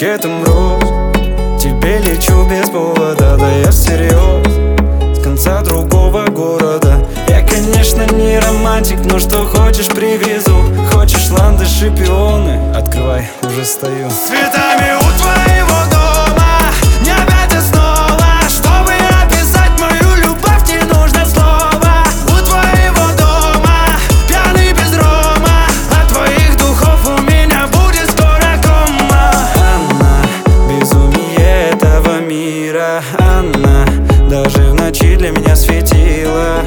букетом роз. Тебе лечу без повода, да я всерьез. С конца другого города. Я, конечно, не романтик, но что хочешь привезу. Хочешь ландыши, пионы? Открывай, уже стою. С цветами у твоего дома не опять и снова. Чтобы описать мою любовь, не нужно слова. У твоего дома пьяный без рома. От твоих духов у меня будет скоро кома. Она, безумие этого мира. Она даже в ночи для меня светила.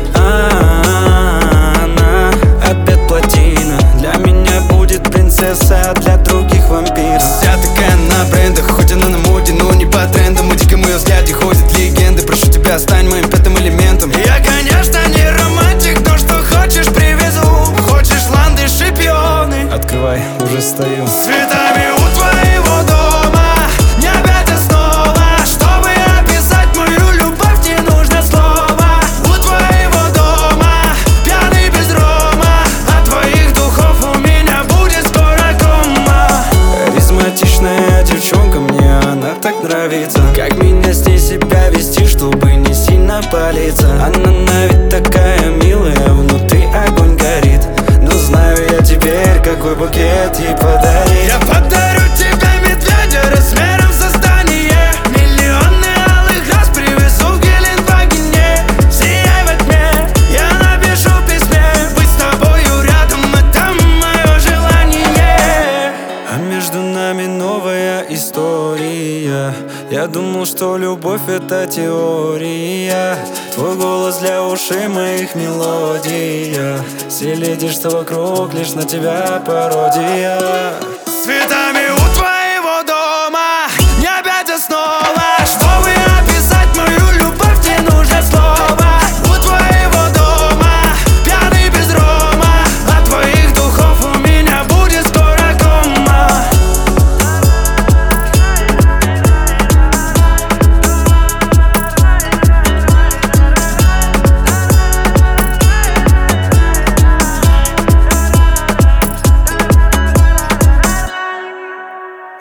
Она опять плотина. Для меня будет принцесса, а для других вампир. Вся такая на брендах, хоть она на моде, но не по трендам. В диком ее взгляде ходят легенды. Прошу тебя, стань моим пятым элементом. Я, конечно, не романтик, но что хочешь привезу. Хочешь ландыши, пионы? Открывай, уже стою. С цветами у твоего дома не опять и снова. Чтобы описать мою любовь, не нужно слова. У твоего дома пьяный без рома. От твоих духов у меня будет скоро кома. Харизматичная девчонка, мне она так нравится. Как меня с ней себя вести, чтобы не сильно палиться. Она на вид такая милая, внутри огонь горит. Но знаю я теперь, какой букет ей подарить. Я подарю тебе медведя размером со здание. Миллионы алых роз привезу в Геленвагене. Сияй во тьме, я напишу в письме. Быть с тобою рядом, это мое желание. А между нами новая история. Я думал, что любовь это теория. Твой голос для ушей моих мелодия. Все леди, что вокруг, лишь на тебя пародия. С цветами